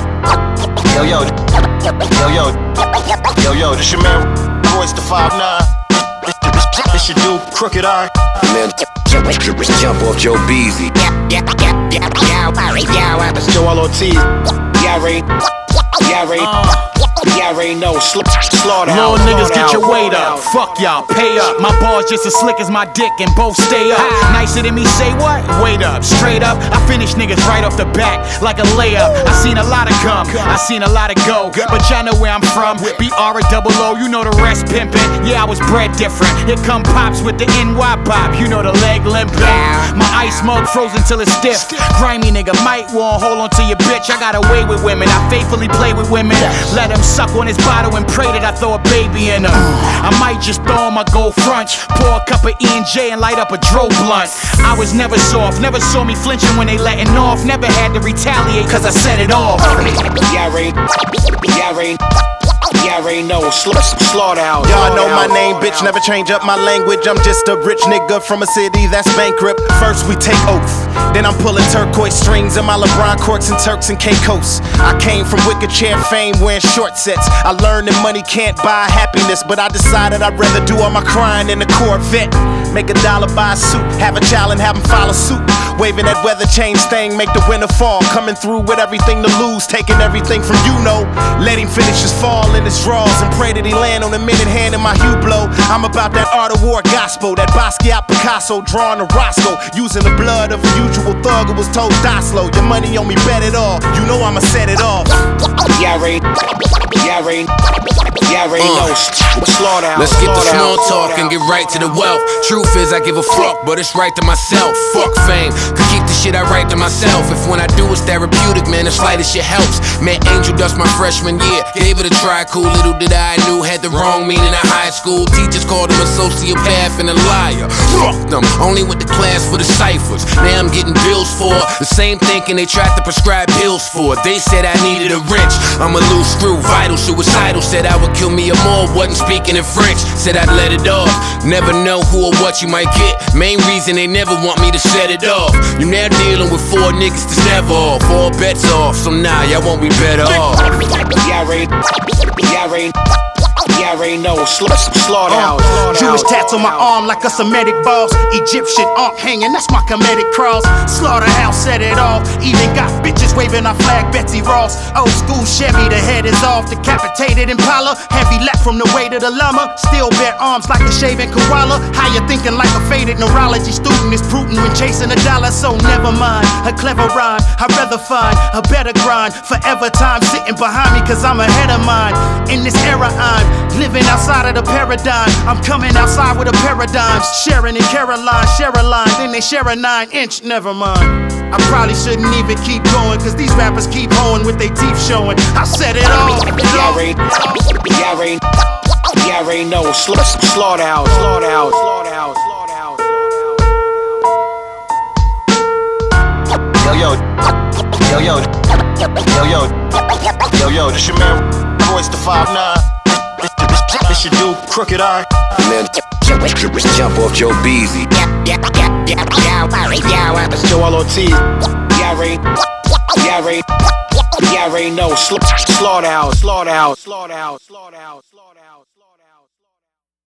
Yo, this your man Royce the 5'9". This your dude Crooked Eye. Man, jump off Joe Beezy. Joel Ortiz. Y'all already know. Slaughterhouse. Little niggas, get your weight up. Fuck y'all, pay up. My bars just as slick as my dick and both stay up. Nicer than me, say what? Wait up, straight up. I finish niggas right off the back like a layup. I seen a lot of come, I seen a lot of go. But y'all know where I'm from. BR-O-O, you know the rest pimpin'. Yeah, I was bred different. Here come Pops with the NY pop. You know the leg limpin'. My ice mug frozen till it's stiff. Grimy nigga might want hold on to your bitch. I got away with women, I faithfully play with women. Let him suck on his bottle and pray that I throw a baby in her. I might just throw on my gold front, pour a cup of E&J and light up a dro blunt. I was never soft, never saw me flinching when they letting off. Never had to retaliate cause I set it off. Y'all already know. Slaughterhouse. Y'all know my name, bitch, never change up my language. I'm just a rich nigga from a city that's bankrupt. First we take oath, then I'm pulling turquoise strings in my LeBron corks and Turks and Caicos. I came from wicked chair fame wearing short sets. I learned that money can't buy happiness, but I decided I'd rather do all my crying in a Corvette. Make $1 buy a suit, have a child and have him follow suit. Waving that weather change thing, make the winter fall. Coming through with everything to lose, taking everything from you know. Let him finish his fall in his drawers and pray that he land on a minute hand in my Hublot. I'm about that art of war gospel, that Basquiat Picasso drawing a Roscoe. Using the blood of a usual thug who was told die slow. Your money on me, bet it all. You know I'ma set it off. Y'all already know. Slaughterhouse. Let's get the small talk and get right to the wealth. Truth is I give a fuck, but it's right to myself. Fuck fame, could keep the shit I write to myself. If when I do it's therapeutic, man, the slightest shit helps. Met Angel Dust my freshman year, gave it a try, cool. Little did I knew had the wrong meaning in high school. Teachers called him a sociopath and a liar. Fuck them, only went to class for the ciphers. Now I'm getting bills for the same thinking they tried to prescribe pills for. They said I needed a wrench, I'm a loose screw, vital, suicidal. Said I would kill me or more, wasn't speaking in French. Said I'd let it off, never know who or what you might get. Main reason they never want me to set it off. You now dealing with 4 niggas that's never off. All bets off, so now y'all won't be better off. Y'all already know. Slaughterhouse. Jewish tats on my arm like a Semitic boss. Egyptian arm hanging, that's my comedic cross. Slaughterhouse set it off. Even got bitches waving our flag, Betsy Ross. Old school Chevy, the head is off. Decapitated Impala, heavy lap from the weight of the llama. Still bare arms like a shaven koala. How you thinking like a faded neurology student is prudent when chasing a dollar, so never mind. A clever rhyme, I'd rather find a better grind. Forever time sitting behind me cause I'm ahead of mine. In this era I'm living outside of the paradigm. I'm coming outside with a paradigm. Sharon and Caroline share a line, then they share a 9-inch, never mind. I probably shouldn't even keep going cause these rappers keep hoeing with their teeth showing. I said it all. Y'all already know. Slaughterhouse. Yo, this your man Royce the 5'9". This your dude Crooked Eye. Man, jump off Joe Beezy. Joel Ortiz. Y'all already know. Slaughterhouse.